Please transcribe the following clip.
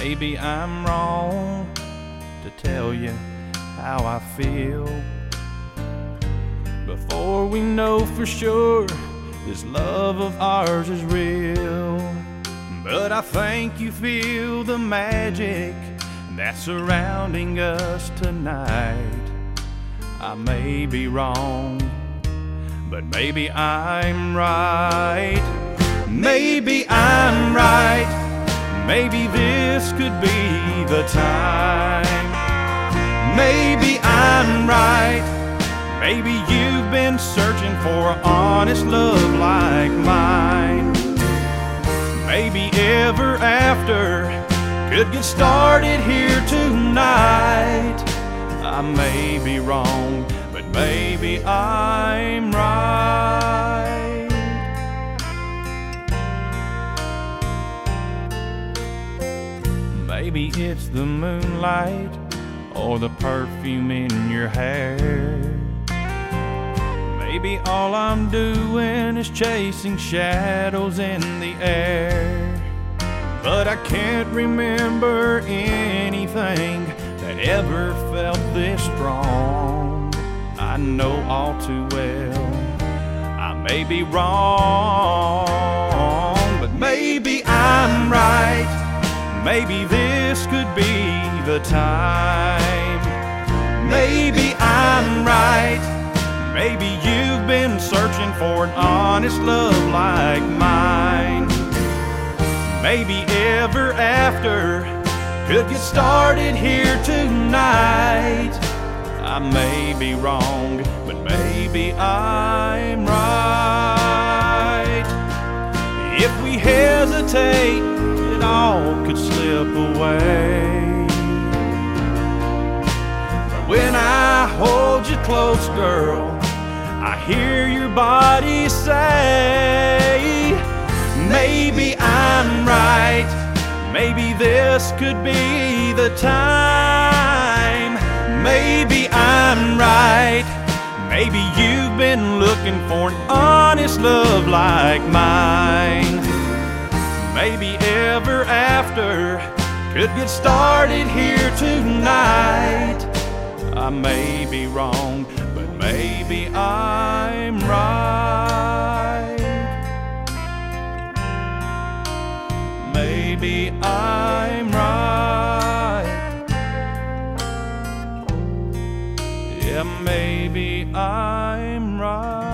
maybe I'm wrong to tell you how I feel. Before we know for sure this love of ours is real. But I think you feel the magic that's surrounding us tonight. I may be wrong, but maybe I'm right. Maybe I'm right. Maybe this could be the time. Maybe I'm right. Maybe you've been searching for an honest love like mine. Maybe ever after could get started here tonight. I may be wrong, but maybe I'm right. Maybe it's the moonlight or the perfume in your hair. Maybe all I'm doing is chasing shadows in the air. But I can't remember anything that ever felt this strong. I know all too well I may be wrong, but maybe I'm right. Maybe this could be the time. Maybe I'm right. Maybe you've been searching for an honest love like mine. Maybe ever after could get started here tonight. I may be wrong, but maybe I'm right. If we hesitate, it all could slip away. But when I hold you close, girl, I hear your body say, maybe I'm right. Maybe this could be the time. Maybe I'm right. Maybe you've been looking for an honest love like mine. Maybe ever after could get started here tonight. I may be wrong, but maybe I'm right. Maybe I'm right. Yeah, maybe I'm right.